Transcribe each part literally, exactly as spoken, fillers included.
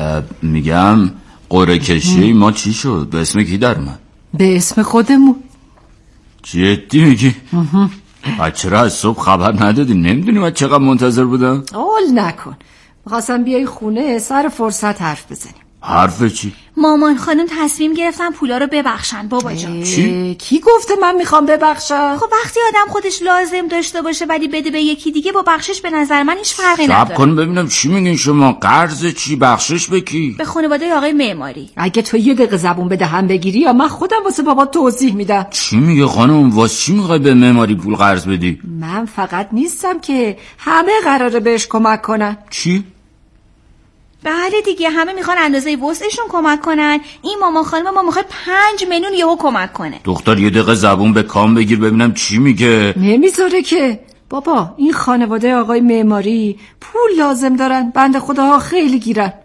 میگم قرعه کشی ما چی شد؟ به اسم کی در اومد؟ به اسم خودمون. جدی میگی؟ چرا از صبح خبر ندادی؟ نمیدونی من چقدر منتظر بودم؟ اول نکن، میخواستم بیای خونه سر فرصت حرف بزنیم. حرف چی؟ مامان خانم تصمیم گرفتن پولا رو ببخشن بابا جان. چی؟ کی گفته من میخوام ببخشم؟ خب وقتی آدم خودش لازم داشته باشه ولی بده به یکی دیگه، با بخشش به نظر من هیچ فرقی نداره. صبر کن ببینم چی میگین شما؟ قرض چی؟ بخشش به کی؟ به خانواده آقای معماری. اگه تو یه دقیقه زبون به دهن بگیری یا من خودم واسه بابا توضیح میدم. چی میگه خانم؟ واسه چی میخوای به معماری پول قرض بدی؟ من فقط نیستم که، همه قراره بهش کمک کنن. چی؟ بله دیگه، همه میخوان اندازه وسعشون کمک کنن. این مامان خانم ما میخواد پنج میلیون یهو کمک کنه. دختر یه دقیقه زبون به کام بگیر ببینم چی میگه. نمیذاره که. بابا این خانواده آقای معماری پول لازم دارن، بنده خداها خیلی گیرن.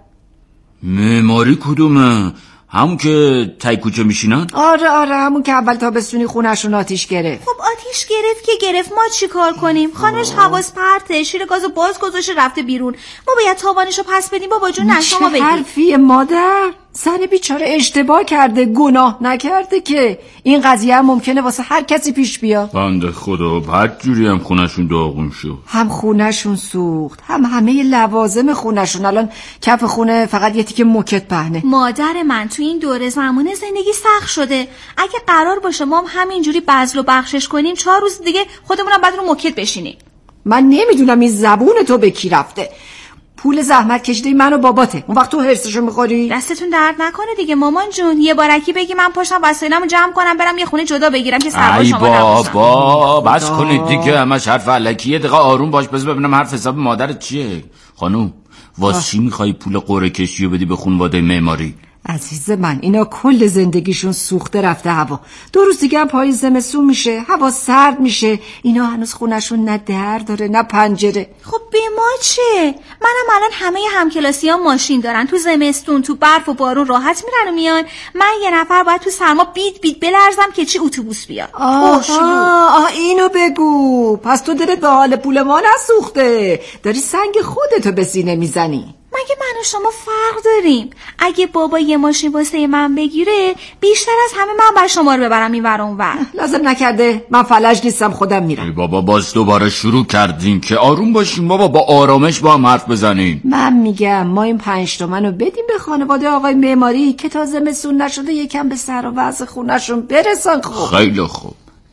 معماری کدومه؟ همون که تای کوچه میشینن؟ آره آره، همون که اول تابستونی خونه‌شون آتیش گرفت. خب آتیش گرفت که گرفت، ما چی کار کنیم؟ خانمش حواس پرته، شیر گازو باز گذاشته رفته بیرون. ما باید تاوانشو پس بدیم بابا جون. نه شما بگید. چه حرفیه مادر؟ زن بیچاره اشتباه کرده، گناه نکرده که. این قضیه هم ممکنه واسه هر کسی پیش بیاد. بنده خدا بعد جوری هم خونشون داغون شد. هم خونشون سوخت، هم همه لوازم خونشون. الان کف خونه فقط یه تیکه موکت پهنه. مادر من تو این دوره زمانه زندگی سخت شده. اگه قرار باشه ما هم همینجوری بذل و بخشش کنیم، چهار روز دیگه خودمونم بعد رو موکت بشینیم. من نمیدونم این زبون تو به کی رفته. پول زحمت کشیده من و باباته، اون وقت تو هرسشو میخوری؟ دستتون درد نکنه دیگه مامان جون. یه بارکی بگی من پاشم وسایلمو جمع کنم برم یه خونه جدا بگیرم که سرباز شما نباشم. ای بابا بس کنید دیگه، همش حرف الکی. یه دقیقه آروم باش، بذار ببینم حرف حساب مادرت چیه. خانوم واسه چی میخوای پول قرعه کشی رو بدی به خانواده معماری؟ عزیز من اینا کل زندگیشون سوخته رفته هوا. دو روز دیگه هم پای زمستون میشه، هوا سرد میشه. اینا هنوز خونشون نه در داره نه پنجره. خب به ما چه؟ منم الان همه همکلاسی ها ماشین دارن، تو زمستون تو برف و بارون راحت میرن و میان. من یه نفر باید تو سرما بیت بیت بلرزم که چی اتوبوس بیاد. آه آه اینو بگو. پس تو دلت به حال پول ما نسوخته، داری سنگ خودتو به سینه میزنی. مگه من و شما فرق داریم؟ اگه بابا یه ماشین واسه من بگیره، بیشتر از همه من باید شما رو ببرم این ور اون ور. لازم نکرده، من فلج نیستم، خودم میرم. ای بابا باز دوباره شروع کردین که آروم باشین بابا، با آرامش با هم حرف بزنین. من میگم ما این پنج تومنو بدیم به خانواده آقای معماری که تا زمستون نشده یکم به سر و وضع خونه‌شون برسن. خب خیلی خوب،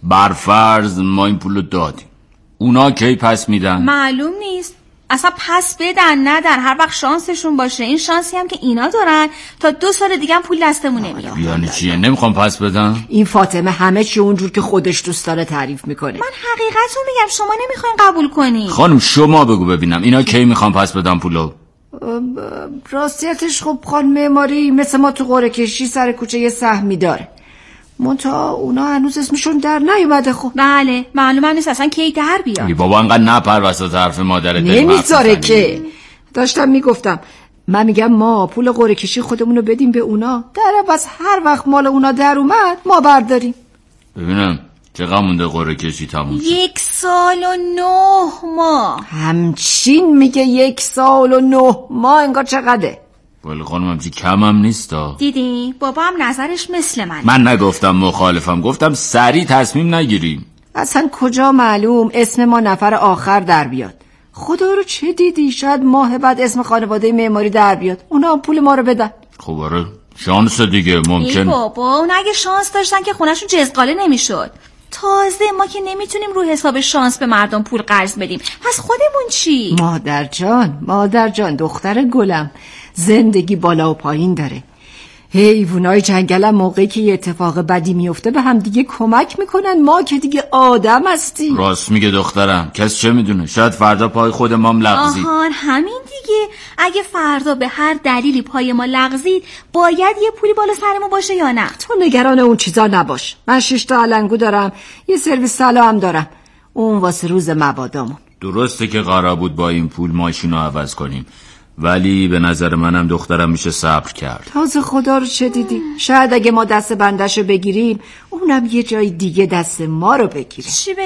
برفرض ما این پولو دادیم، اونا کی پس میدن؟ معلوم نیست، اصلا پس بدن ندن، هر وقت شانسشون باشه. این شانسی هم که اینا دارن تا دو سال دیگه هم پول دستمون نمیاد. یعنی چیه؟ نمیخوام پس بدن؟ این فاطمه همه چی اونجور که خودش دوست داره تعریف میکنه. من حقیقتو میگم، شما نمیخواین قبول کنی. خانم شما بگو ببینم اینا کی میخوام پس بدن پولو؟ راستیتش خب خان معماری مثل ما تو قرعه کشی سر کوچه یه سهمی داره، منتها اونا هنوز اسمشون در نیومده. خب بله معلومه نیست اصلا کی در بیاد. ای بابا انقدر نپر وسط حرف مادرت. نمیذاره که. داشتم میگفتم، من میگم ما پول قرعه کشی خودمونو بدیم به اونا، در عوض هر وقت مال اونا در اومد ما برداریم. ببینم چقدر مونده قرعه کشی تموم شد؟ یک سال و نه ماه. همچین میگه یک سال و نه ماه، انگار چقدره؟ ولی خانم همچی کم هم نیستا. دیدی بابا هم نظرش مثل من. من نگفتم مخالفم، گفتم سریع تصمیم نگیریم. اصلا کجا معلوم اسم ما نفر آخر در بیاد. خدا رو چه دیدی؟ شاید ماه بعد اسم خانواده معماری در بیاد، اونا هم پول ما رو بدن. خب آره شانس دیگه ممکن. ای بابا اون اگه شانس داشتن که خونهشون جزقاله نمیشد. تازه ما که نمیتونیم رو حساب شانس به مردم پول قرض بدیم، پس خودمون چی؟ مادر جان مادر جان دختر گلم، زندگی بالا و پایین داره. حیوانای جنگلم موقعی که یه اتفاق بدی میفته به هم دیگه کمک میکنن، ما که دیگه آدم هستیم. راست میگه دخترم، کس چه میدونه، شاید فردا پای خود مام لغزید. آهان همین دیگه، اگه فردا به هر دلیلی پای ما لغزید باید یه پولی بالا سرمون باشه یا نه؟ تو نگران اون چیزا نباش، من شش تا علنگو دارم، یه سرویس سلا هم دارم، اون واسه روز مبادامون. درسته که قرار بود با این پول ماشینو عوض کنیم، ولی به نظر منم دخترم میشه صبر کرد. تازه خدا رو چه دیدی؟ شاید اگه ما دست بندشو بگیریم اونم یه جای دیگه دست ما رو بگیره. چی بگم؟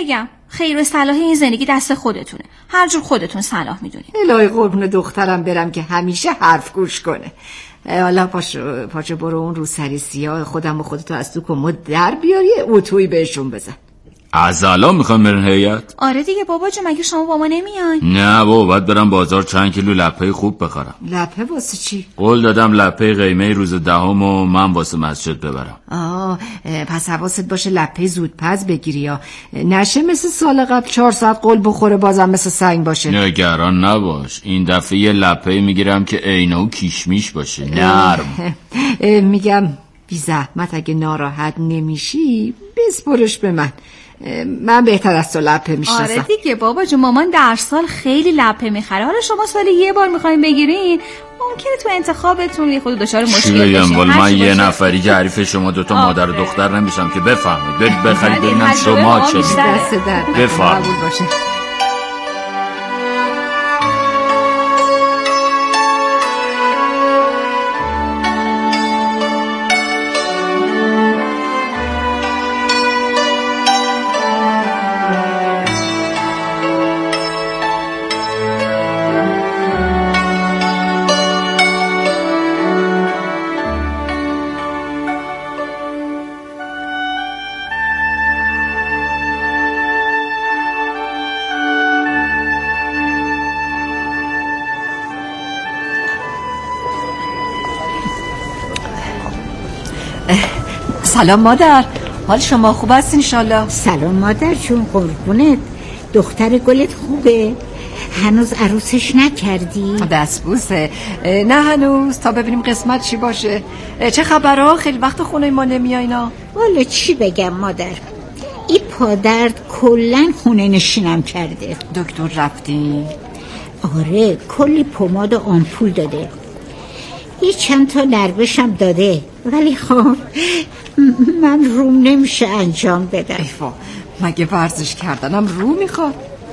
خیر و صلاح این زندگی دست خودتونه، هر جور خودتون صلاح میدونید. الهی قربون دخترم برم که همیشه حرف گوش کنه. حالا پاشو پاشو برو اون روسری سیاه خودم و خودتو از تو کمد در بیار، یه اتویی بهشون بزن. از الان میخوام برن هیئت؟ آره دیگه بابا جون، مگه شما با ما نمیای؟ نه بابا، باید برم بازار چند کیلو لپه خوب بخرم. لپه واسه چی؟ قول دادم لپه قیمه روز دهم و من واسه مسجد ببرم. آه پس حواست باشه لپه زودپز بگیری، یا نشه مثل سال قبل چهار ساعت قول بخوره بازم مثل سنگ باشه. نگران نباش، این دفعه یه لپه میگیرم که عینه و کیشمیش باشه، نرم. میگم بی زحمت اگه ناراحت نمیشی بسپرش به من، من بهتر از تو لپه میشناسم. آره دیگه بابا جون، مامان در سال خیلی لپه میخره، حالا شما سالی یه بار میخواین بگیرین، ممکنه تو انتخابتون یه خود دچار مشکل بشین. من یه نفری که حریف شما دوتا مادر و دختر نمیشم که بفهمید. برید بخرید ببینم شما چه میگید. بفرمایید. سلام مادر، حال شما خوب است انشالله؟ سلام مادر جون، قربونت. دختر گلت خوبه؟ هنوز عروسش نکردی؟ دستبوسه؟ نه هنوز، تا ببینیم قسمت چی باشه. چه خبرها؟ خیلی وقت خونه ما نمیاینا. والا چی بگم مادر، این پادرد کلن خونه نشینم کرده. دکتر رفتی؟ آره، کلی پماد و آمپول داده، یه چند تا نربشم داده، ولی خب من روم نمیشه انجام بدم. ایفا، مگه ورزش کردنم رو میخواد؟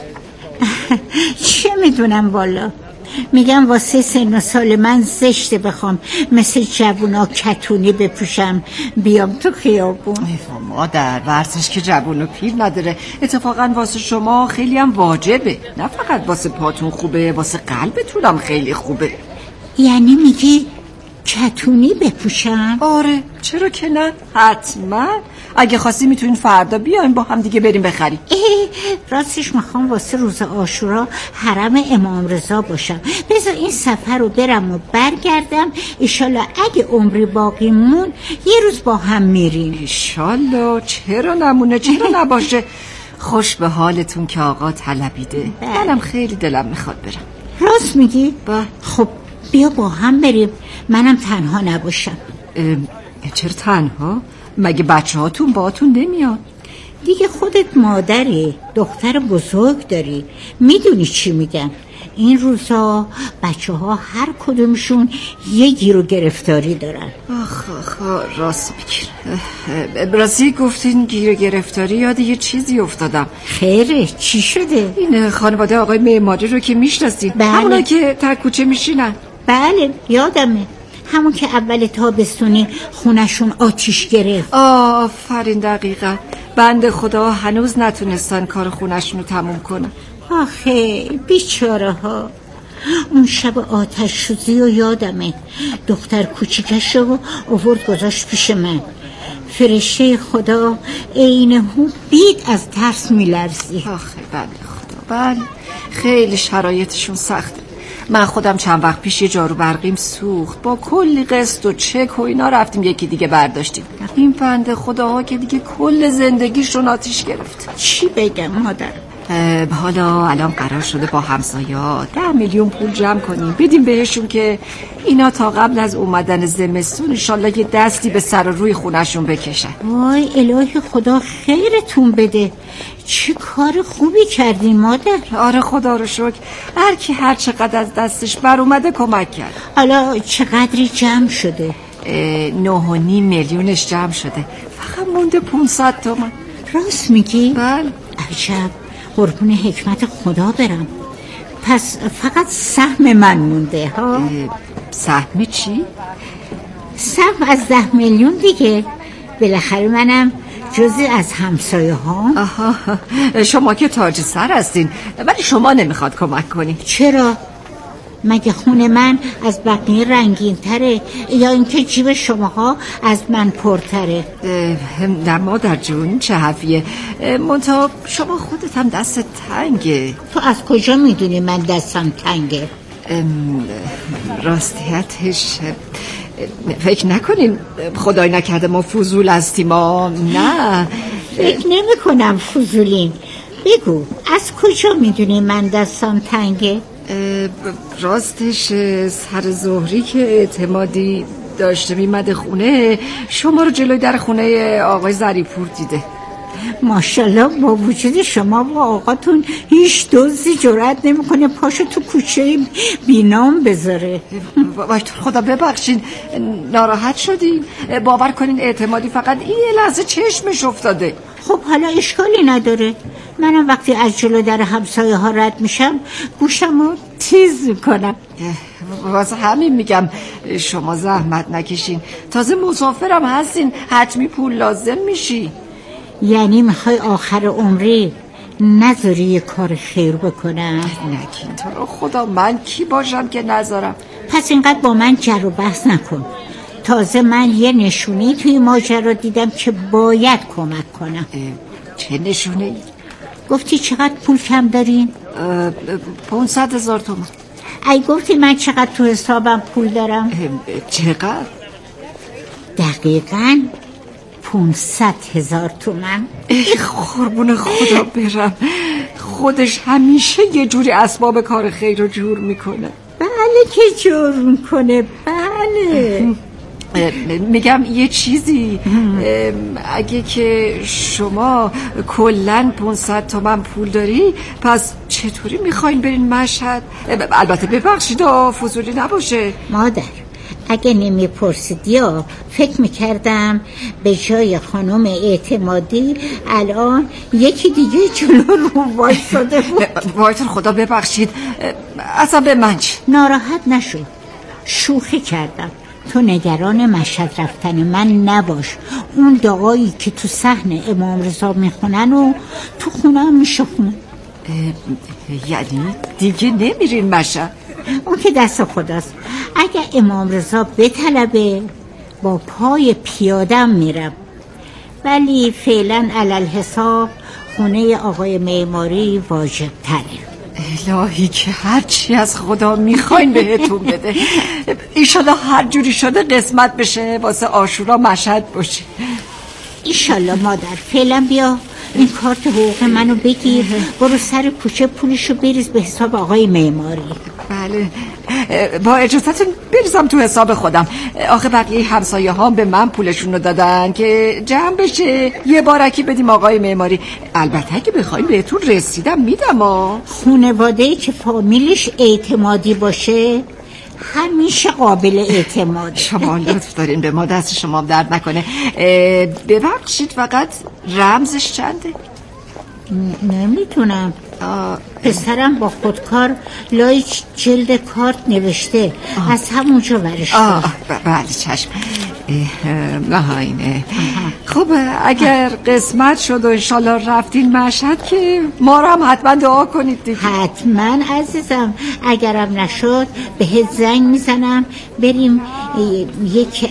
چه میدونم والا، میگم واسه سن و سال من زشته بخوام مثل جوونا کتونی بپوشم بیام تو خیابون. ایفا مادر، ورزش که جوون و پیر نداره، اتفاقا واسه شما خیلی هم واجبه، نه فقط واسه پاتون خوبه، واسه قلبتونم خیلی خوبه. یعنی میگی کتونی بپوشم؟ آره، چرا که نه، حتما. اگه خواستی میتونین فردا بیایم با هم دیگه بریم بخریم. راستش میخوام واسه روز عاشورا حرم امام رضا باشم. بذار این سفر رو برم و برگردم، ایشالله اگه عمری باقی مون یه روز با هم میریم. ایشالله، چرا نمونه، چرا نباشه. خوش به حالتون که آقا طلبیده. منم خیلی دلم میخواد برم. راست میگی؟ با. خب بیا با هم بریم، منم تنها نباشم. چرا تنها؟ مگه بچه هاتون با هاتون نمیاد؟ دیگه خودت مادری، دختر بزرگ داری، میدونی چی میگم. این روزا بچه ها هر کدومشون یه گیر و گرفتاری دارن. آخ آخ راست میگیر. برازی گفتین گیر و گرفتاری، یاد یه چیزی افتادم. خیره، چی شده؟ این خانواده آقای معماری رو که میشناسین؟ بله. همونا که تر کوچه میشینن. بله یادمه، همون که اول تابستونی خونشون آتیش گرفت. آفرین، دقیقا. بنده خدا هنوز نتونستن کار خونشون رو تموم کنن. آخه بیچاره ها. اون شب آتش سوزی و یادمه، دختر کوچیکش رو آورد گذاشت پیش من. فرشته خدا عین هو بید از ترس میلرزی. آخه بنده خدا، بله خیلی شرایطشون سخته. من خودم چند وقت پیش یه جارو برقیم سوخت، با کلی قسط و چک و اینا رفتیم یکی دیگه برداشتیم. این بنده خداها که دیگه کل زندگیشون آتیش گرفت. چی بگم مادر؟ حالا الان قرار شده با همسایا ده میلیون پول جمع کنیم بدیم بهشون که اینا تا قبل از اومدن زمستون انشالله یه دستی به سر و روی خونشون بکشن. وای الهی خدا خیرتون بده، چه کار خوبی کردین مادر. آره خدا رو شکر، هر کی هر چقدر از دستش بر اومده کمک کرد. حالا چقدری جمع شده؟ نه و نیم میلیونش جمع شده، فقط مونده پونصد تومن. راست میگی؟ بله. عجب، قربون حکمت خدا برم. پس فقط سهم من مونده ها. سهم چی؟ سهم از ده میلیون دیگه. بالاخره منم جزی از همسایه ها؟ آها، شما که تاج سر هستین، ولی شما نمیخواد کمک کنی. چرا؟ مگه خونه من از بقیه رنگین تره یا اینکه جیب شماها از من پرتره؟ نه مادر جون، چه حرفیه؟ منتها شما خودت هم دست تنگه. تو از کجا میدونی من دستم تنگه؟ راستیتش فکر نکنین خدای نکرده ما فضول هستیم. ما نه، فکر نمی کنم فضولین. بگو از کجا میدونی من دستم تنگه؟ راستش سر ظهری که اعتمادی داشته میمده خونه، شما رو جلوی در خونه آقای ظریفپور دیده. ماشاءالله با وجود شما و آقاتون هیچ دزدی جرأت نمیکنه پاشو تو کوچه بینام بذاره. وای تو خدا ببخشین، ناراحت شدین. باور کنین اعتمادی فقط این لحظه چشمش افتاده. خب حالا اشکالی نداره، منم وقتی از جلو در همسایه ها رد میشم گوشم رو تیز میکنم. واسه همین میگم شما زحمت نکشین، تازه مسافرم هستین، حتمی پول لازم میشی. یعنی میخوای آخر عمری نذاری یه کار خیر بکنم؟ نگین تو رو خدا، من کی باشم که نذارم؟ پس اینقدر با من جر و بحث نکن. تازه من یه نشونی توی ماجرا دیدم که باید کمک کنم. چه نشونه؟ گفتی چقدر پول کم دارین؟ پونصد هزار تومان. ای گفتی من چقدر تو حسابم پول دارم؟ چقدر؟ دقیقاً پونصد هزار تومن. قربون خدا برم، خودش همیشه یه جوری اسباب کار خیر رو جور میکنه. بله که جور میکنه، بله. میگم یه چیزی، اگه که شما کلن پونصد تومن پول داری، پس چطوری میخواین برین مشهد؟ البته ببخشید فضولی نباشه. مادر اگه نمیپرسید یا فکر میکردم به جای خانم اعتمادی الان یکی دیگه جلو رو وایساده بود. وایتون خدا ببخشید، اصلا به من چه؟ ناراحت نشو، شوخی کردم. تو نگران مشهد رفتن من نباش. اون دعایی که تو صحن امام رضا میخونن و تو خونه هم میشه خون. یعنی دیگه نمیرین مشهد؟ اون که دست خداست. اگه امام رضا بطلبه با پای پیادم میرم، ولی فعلا علل حساب خونه آقای معماری واجب تره. الهی که هرچی از خدا میخواین بهتون بده. ایشالا هر جوری شده قسمت بشه واسه عاشورا مشهد باشه. ایشالله مادر. فعلا بیا این کارت حقوق منو بگیر، برو سر کوچه پولشو بریز به حساب آقای معماری. بله با اجازتون بریزم تو حساب خودم. آخه بقیه همسایه ها به من پولشون رو دادن که جمع بشه یه بارکی بدیم آقای معماری. البته که بخواین بهتون رسیدم میدم. ها خانواده‌ای که فامیلش اعتمادی باشه همیشه قابل اعتماد. شما لطف دارین به ما، دست شما درد نکنه. ببخشید فقط رمزش چنده؟ نمیتونم. پسرم با خودکار لای جلد کارت نوشته. آه. از همونجا ورش دار. بله چشم. نه اینه. خب اگر قسمت شد و انشالله رفتین مشهد که ما رو هم حتما دعا کنید دیگه. حتما عزیزم. اگرم نشد بهت زنگ میزنم بریم یک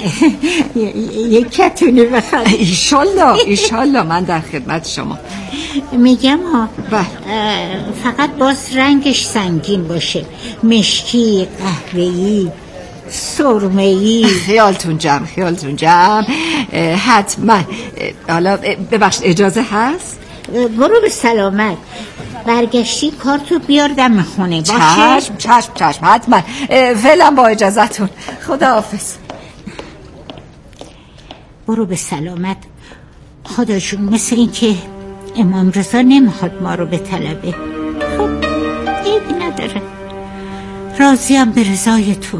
یک کتونی بخریم. ایشالله ایشالله من در خدمت شما. میگم ها فقط باز رنگش سنگین باشه، مشکی، قهوه‌ای، سرمه‌ای. خیالتون جمع خیالتون جمع. حتما. حالا ببخشید اجازه هست؟ برو به سلامت. برگشتی کارتو بیار دم خونه باشه؟ چشم چشم چشم حتما. فعلا با اجازتون. خداحافظ. برو به سلامت. خدا جون مثل این که امام رضا نمیخواد ما رو به طلبه. خب عیبی نداره، راضیم به رضای تو.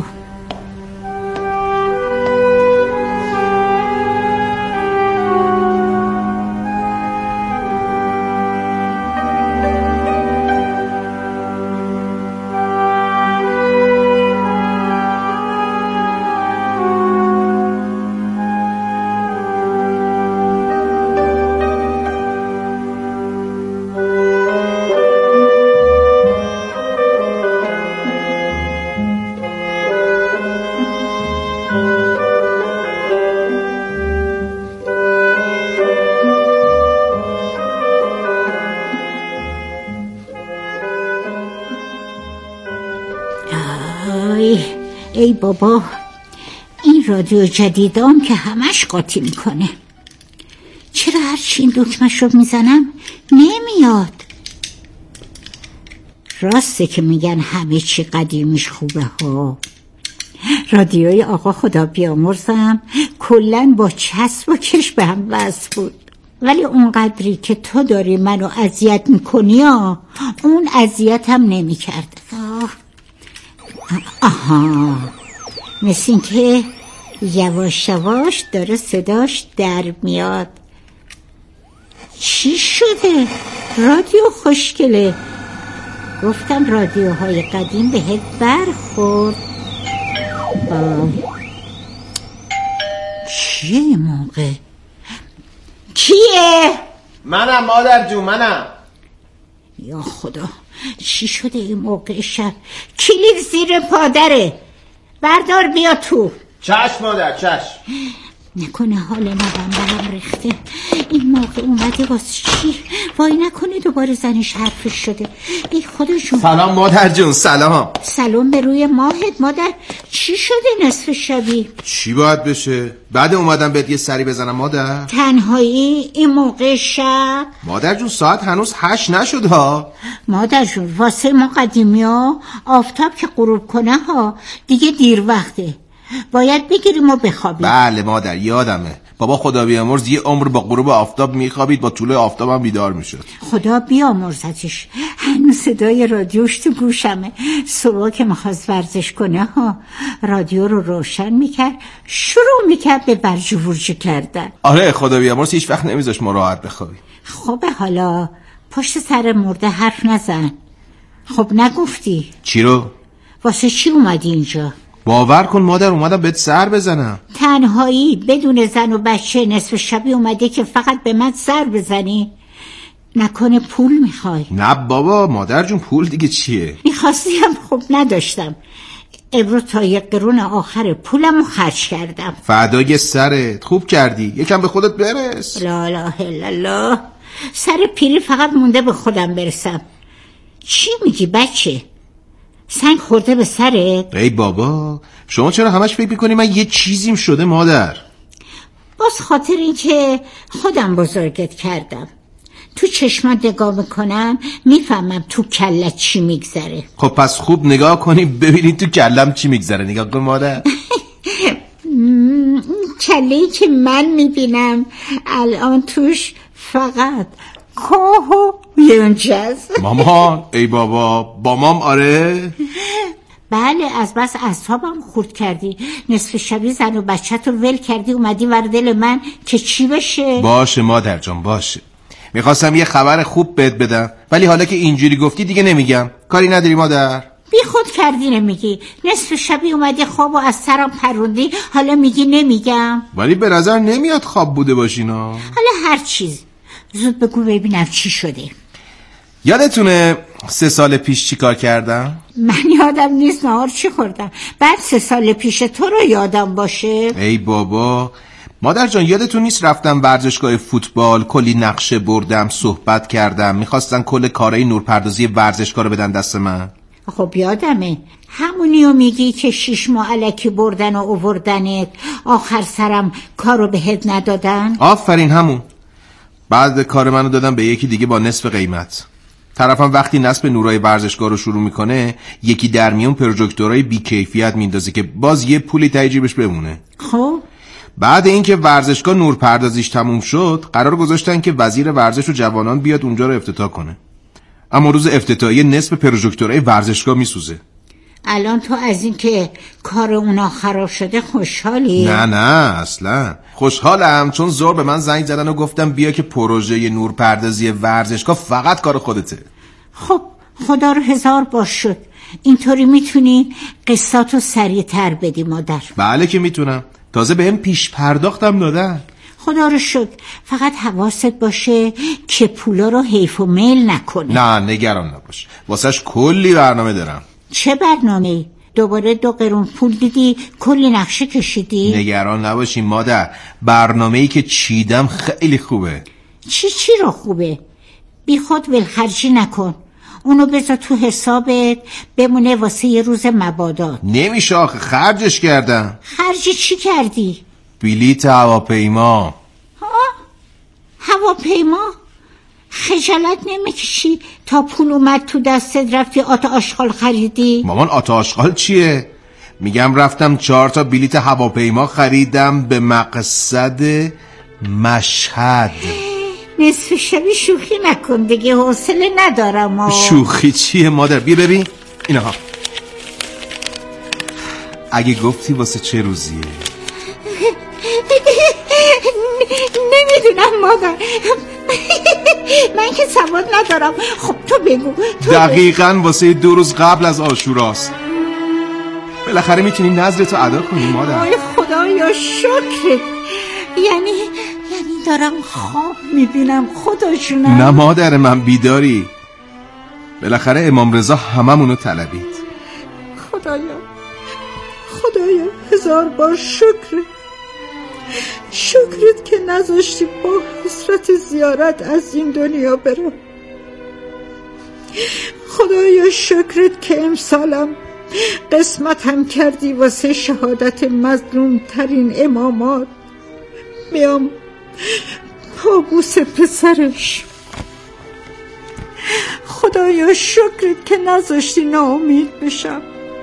آی ای بابا، این رادیو جدیدام که همش قاطی میکنه. چرا هرچی این دکمش رو میزنم نمیاد؟ راسته که میگن همه چی قدیمیش خوبه ها. رادیوی آقا خدا بیامرزم کلن با چسب و کش به هم وصل بود، ولی اون قدری که تو داری منو اذیت میکنی ها، اون اذیت هم نمیکرد. آها، مثل این که یواش یواش داره صداش در میاد. چی شده؟ رادیو خوشگله. گفتم رادیوهای قدیم بهت برخورد. چیه این موقع؟ کیه؟ منم مادر جون، منم. یا خدا، چی شده این موقع شب؟ کلید زیر پادره، بردار بیا تو. چشم مادر، چشم. نکنه حال نبم برم ریخته. این موقع اومده واسه چی؟ وای نکنه دوباره زنش حرفش شده. ای خودشون. سلام مادر جون. سلام. سلام به روی ماهت مادر. چی شده نصف شبی؟ چی باید بشه؟ بعد اومدم بهت یه سری بزنم مادر. تنهایی این موقع شب؟ مادر جون ساعت هنوز هشت نشد ها. مادر جون واسه ما قدیمی ها آفتاب که غروب کنه ها دیگه دیر وقته، باید بگیریم و بخوابیم. بله مادر یادمه، بابا خدا بیامرز یه عمر با غروب آفتاب میخوابید، با طلوع آفتاب هم بیدار میشد. خدا بیامرزتش. هنوز صدای رادیوش تو گوشمه. صبح که میخواست ورزش کنه ها رادیو رو روشن میکرد، شروع میکرد به ورجو ورجو کردن. آره خدا بیامرز هیچ وقت نمیذاش ما راحت بخوابیم. خب حالا پشت سر مرده حرف نزن. خب نگفتی چی رو؟ واسه چی اومدی اینجا؟ باور کن مادر اومدم بهت سر بزنم. تنهایی بدون زن و بچه نصف شبی اومده که فقط به من سر بزنی؟ نکنه پول میخوای؟ نه بابا مادر جون پول دیگه چیه؟ میخواستی هم خوب نداشتم. امروز تا یک قرون آخر پولمو خرج کردم. فدای سرت، خوب کردی. یکم به خودت برس. لا اله الا الله. سر پیری فقط مونده به خودم برسم. چی میگی بچه؟ سنگ خورده به سرت؟ ای بابا شما چرا همش فکر میکنی من یه چیزیم شده مادر؟ باز خاطر این که خودم بزرگت کردم. تو چشمات نگاه میکنم میفهمم تو کلت چی میگذره. خب پس خوب نگاه کنی ببینی تو کلم چی میگذره. نگاه کن مادر. کله‌ای که من میبینم الان توش فقط کوه و یونجز. مامان ای بابا با مام. آره بله از بس اعصابم خورد کردی. نصف شبی زن و بچه تو ول کردی اومدی ور دل من که چی بشه؟ باشه مادر جان باشه. میخواستم یه خبر خوب بهت بدم ولی حالا که اینجوری گفتی دیگه نمیگم. کاری نداری مادر. بی خود کردی نمیگی. نصف شبی اومدی خواب و از سرم پروندی حالا میگی نمیگم. ولی به نظر نمیاد خواب بوده باشینا. حالا هر چیز زود بگو ببینم چی شده. یادتونه سه سال پیش چی کار کردم؟ من یادم نیست نهار چی خوردم. بعد سه سال پیش تو رو یادم باشه. ای بابا مادر جان یادتون نیست رفتم ورزشگاه فوتبال، کلی نقشه بردم، صحبت کردم، میخواستن کل کارهای نورپردازی ورزشگاه رو بدن دست من. خب یادمه. همونیو میگی که شیش ماه الکی بردن و اووردنت آخر سرم کارو بهت ندادن؟ آفرین همون. بعد کار منو دادم به یکی دیگه با نصف قیمت. طرفم وقتی نصب نورای ورزشگاه رو شروع میکنه یکی در میون پروژکتورای بی کیفیت میندازه که باز یه پولی ته جیبش بمونه. خب بعد اینکه ورزشگاه نورپردازیش تموم شد قرار گذاشتن که وزیر ورزش و جوانان بیاد اونجا رو افتتاح کنه، اما روز افتتاحیه نصف پروژکتورای ورزشگاه میسوزه. الان تو از این که کار اونا خراب شده خوشحالی؟ نه نه اصلا خوشحالم، چون زور به من زنگ زدن و گفتم بیا که پروژه نورپردازی ورزشگاه فقط کار خودته. خب خدا رو هزار باش شد. اینطوری میتونی قسطاتو سریع تر بدی مادر؟ بله که میتونم، تازه بهم پیش پرداختم دادن. خدا رو شکر. فقط حواست باشه که پولا رو حیف و میل نکنه. نه نگران نباش، واسهش کلی برنامه دارم. چه برنامه‌ای؟ دوباره دو قرون پول دیدی کلی نقشه کشیدی؟ نگران نباشین مادر، برنامه‌ای که چیدم خیلی خوبه. چی چی رو خوبه؟ بی خود ولخرجی نکن. اونو بذار تو حسابت بمونه واسه یه روز مبادا. نمیشه آخه، خرجش کردم. خرج چی کردی؟ بلیت هواپیما. ها؟ هواپیما؟ خجالت نمیکشی تا پول اومد تو دستت رفتی آتا آشغال خریدی؟ مامان آتا آشغال چیه؟ میگم رفتم چهار تا بلیت هواپیما خریدم به مقصد مشهد. نصف شبی شوخی نکن دیگه، حوصله ندارم. آه. شوخی چیه مادر؟ بیا ببین اینها. اگه گفتی واسه چه روزیه؟ نمیدونم مادر، من که سواد ندارم. خب تو بگو. تو دقیقاً واسه دو روز قبل از عاشوراست. بالاخره میتونی نذرتو ادا کنی مادر. آی خدایا شکرت. یعنی یعنی دارم خواب میبینم خدا جونم. نه مادر من، بیداری. بالاخره امام رضا هممونو طلبید. خدایا خدایا هزار بار شکر، شکرت که نذاشتی با حسرت زیارت از این دنیا برم. خدایا شکرت که امسالم قسمتم کردی واسه شهادت مظلوم ترین امامات. میام پابوس پسرش. خدایا شکرت که نذاشتی ناامید بشم.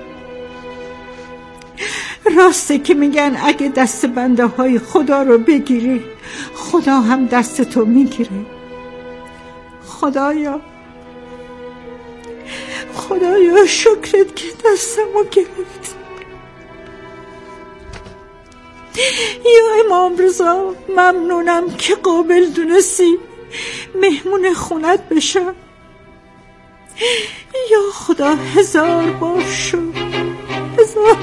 راسته که میگن اگه دست بنده های خدا رو بگیری خدا هم دست تو میگیره. خدایا خدایا شکرت که دستمو گرفت. یا امام رضا ممنونم که قابل دونستی مهمون خونت بشم. یا خدا هزار بار شکر، هزار.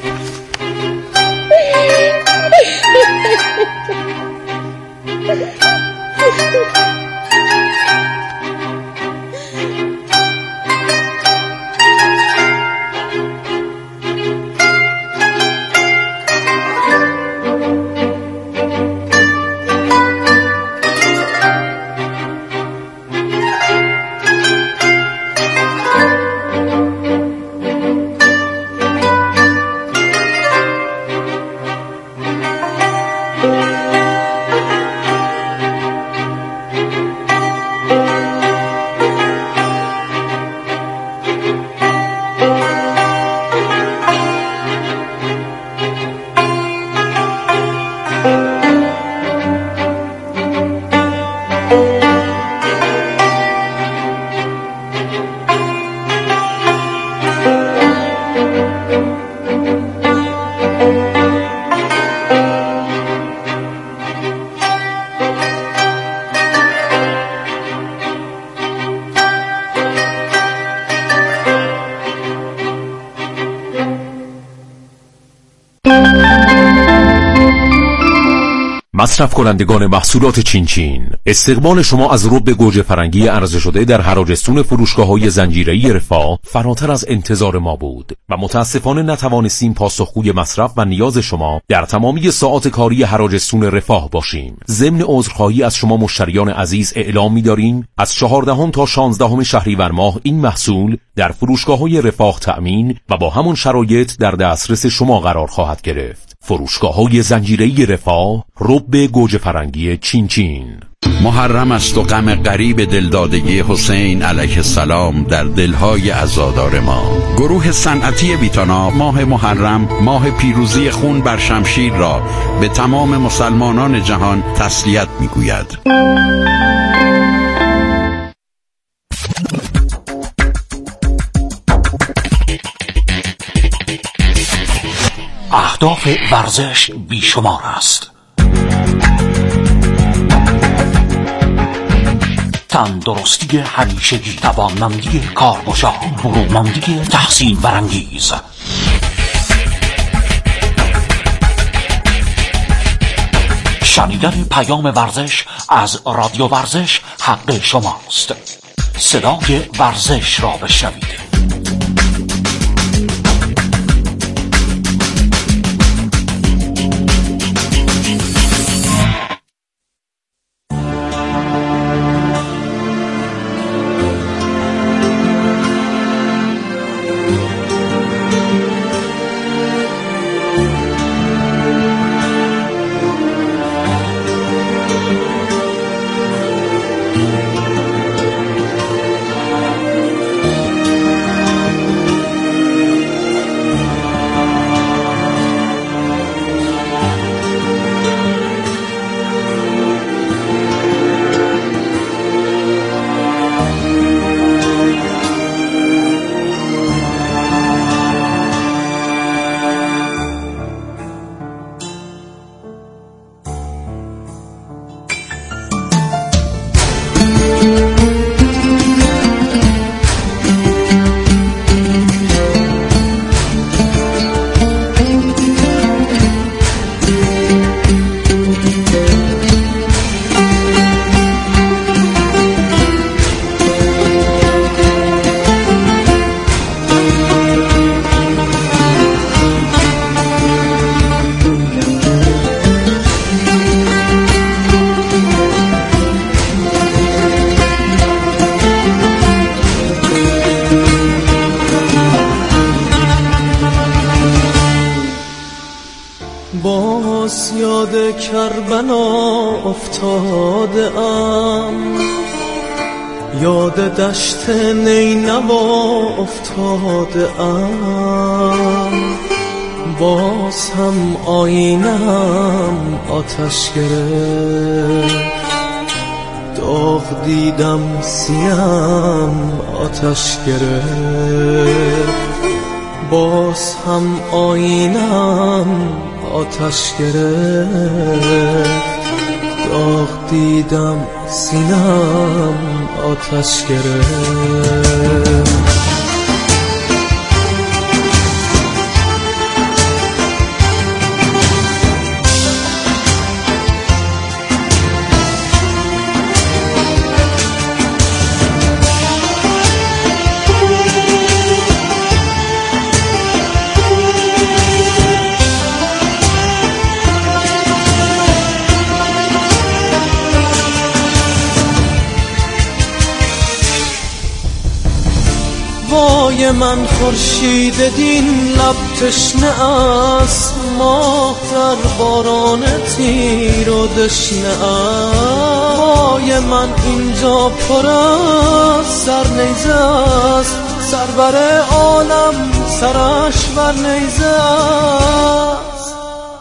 مصرف کنندگان محصولات چین چین، استقبال شما از رب گوجه فرنگی عرضه شده در حراجستون فروشگاه‌های زنجیره‌ای رفاه فراتر از انتظار ما بود و متاسفانه نتوانستیم پاسخگوی مصرف و نیاز شما در تمامی ساعات کاری حراجستون رفاه باشیم. ضمن عذرخواهی از شما مشتریان عزیز اعلام می‌داریم از چهاردهم تا شانزدهم شهریور ماه این محصول در فروشگاه‌های رفاه تأمین و با همان شرایط در دسترس شما قرار خواهد گرفت. فروشگاه‌های زنجیره‌ای رفاه، رب گوجه فرنگی چین چین. محرم است و غم غریب دلدادگی حسین علیه السلام در دلهای عزادار ما. گروه صنعتی ویتانا ماه محرم، ماه پیروزی خون بر شمشیر را به تمام مسلمانان جهان تسلیت می‌گوید. اهداف ورزش بیشمار است. تندرستی همیشگی، توانمندی کارگزار، برومندی تحسین برانگیز. شنیدن پیام ورزش از رادیو ورزش حق شماست. صدای ورزش را بشنوید. باز یاد کربلا افتاده ام، یاد دشت نینوا افتاده ام، باز هم آینم آتش گرفت، داغ دیدم سیم آتش گرفت، باز هم آینم آتش گرفت، داغ دیدم سینم آتش گرفت. وای من خورشید دین لب تشنه است، ماه در باران تیر و دشنه است. وای من اینجا پر از سر نیزه است، سرور عالم سرش بر نیزه است.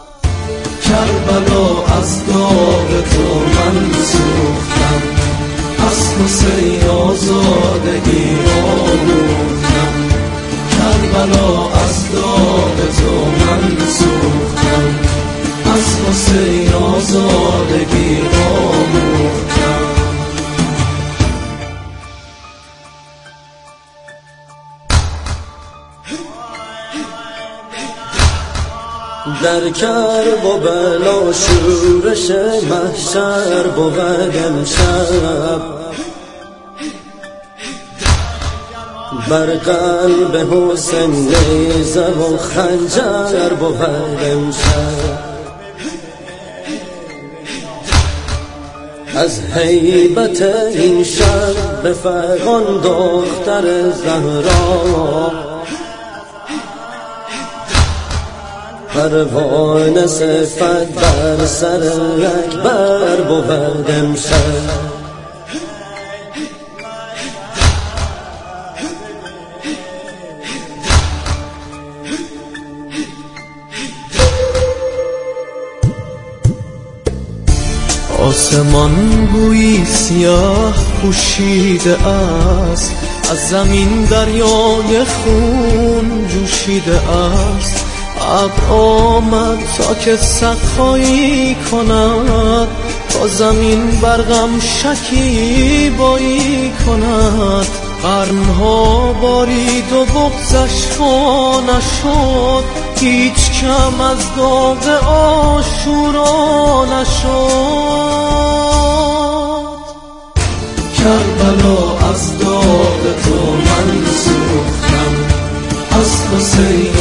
کربلا از داغ تو من سوختم، از حسین آزادگی آموختم. کربلا از داغ تو من سوختم، از حسین آزادگی آموختم. در کرب و بلا شورش محشر بود امشب، بر قلب حسین نیزه و خنجر بود امشب. از هیبت این شب به فغان دختر زهرا، پروانه صفت بر سر اکبر بود امشب. آسمان گویی سیاه پوشیده است، از زمین دریای خون جوشیده است. ابر آمد تا که سقایی کند، تا زمین برغم شکیبایی کند. قرنها بارید و بغضش وا نشد، هیچ کم از داغ عاشورا نشد. کربلا از داغ تو من سوختم، از حسین